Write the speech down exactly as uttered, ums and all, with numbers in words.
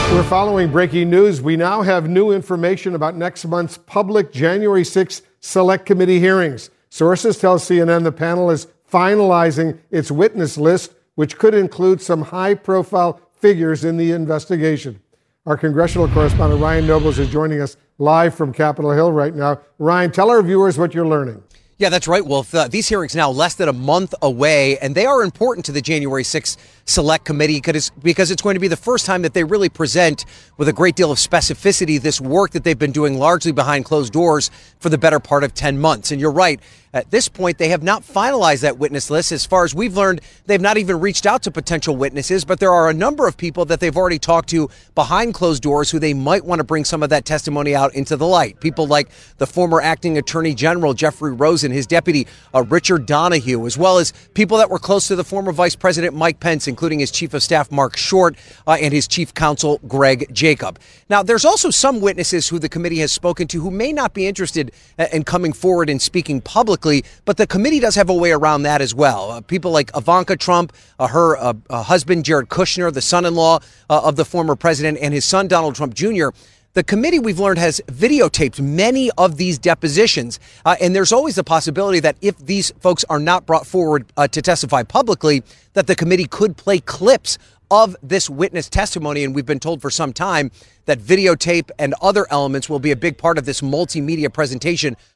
We're following breaking news. We now have new information about next month's public January sixth Select Committee hearings. Sources tell C N N the panel is finalizing its witness list, which could include some high-profile figures in the investigation. Our congressional correspondent Ryan Nobles is joining us live from Capitol Hill right now. Ryan, tell our viewers what you're learning. Yeah, that's right, Wolf. Uh, these hearings now less than a month away, and they are important to the January sixth Select Committee because because it's going to be the first time that they really present with a great deal of specificity this work that they've been doing largely behind closed doors for the better part of ten months. And you're right. At this point, they have not finalized that witness list. As far as we've learned, they've not even reached out to potential witnesses, but there are a number of people that they've already talked to behind closed doors who they might want to bring some of that testimony out into the light. People like the former acting attorney general, Jeffrey Rosen, his deputy, uh, Richard Donahue, as well as people that were close to the former Vice President Mike Pence, including his chief of staff, Mark Short, uh, and his chief counsel, Greg Jacob. Now, there's also some witnesses who the committee has spoken to who may not be interested in coming forward and speaking publicly, but the committee does have a way around that as well. Uh, people like Ivanka Trump, uh, her uh, uh, husband, Jared Kushner, the son-in-law uh, of the former president, and his son, Donald Trump Junior The committee, we've learned, has videotaped many of these depositions. Uh, and there's always a possibility that if these folks are not brought forward uh, to testify publicly, that the committee could play clips of this witness testimony. And we've been told for some time that videotape and other elements will be a big part of this multimedia presentation